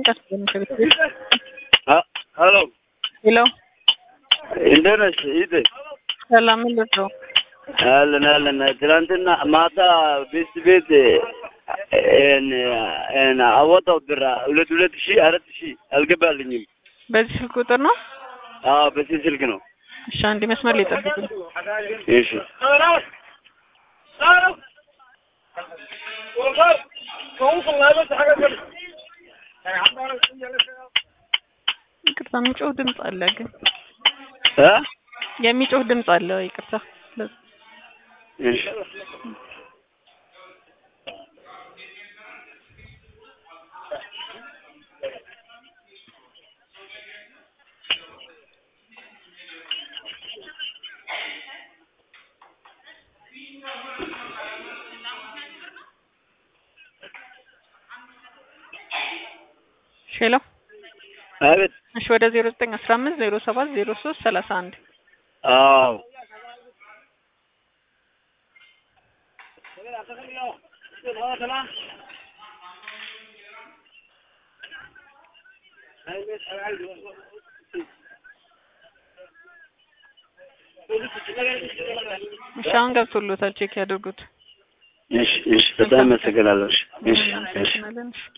ሄሎ ሄሎ እንደት ነሽ? ይዴ ሰላም እንዴት ነው? አለን ትናንትና ማታ ቤት አወጣው ብር 2,000 4,000 አልገባልኝም። በዚህ ስልክ ቁጥር ነው? አዎ በዚህ ስልክ ነው። እሺ አንዴ መስመር ላይ ጠብቁኝ። እሺ ይቅርታ የሚጮህ ድምፅ አለ ግን እ የሚጮህ ድምፅ አለ ይቅርታ። እሺ ሄሎ አቤት። እሺ ወደ 0915 07 03 31 አዎ እሺ አሁን ገብቶሎታል ቼክ ያድርጉት። እሺ በጣም አመሰግናለሁ። እሺ እሺ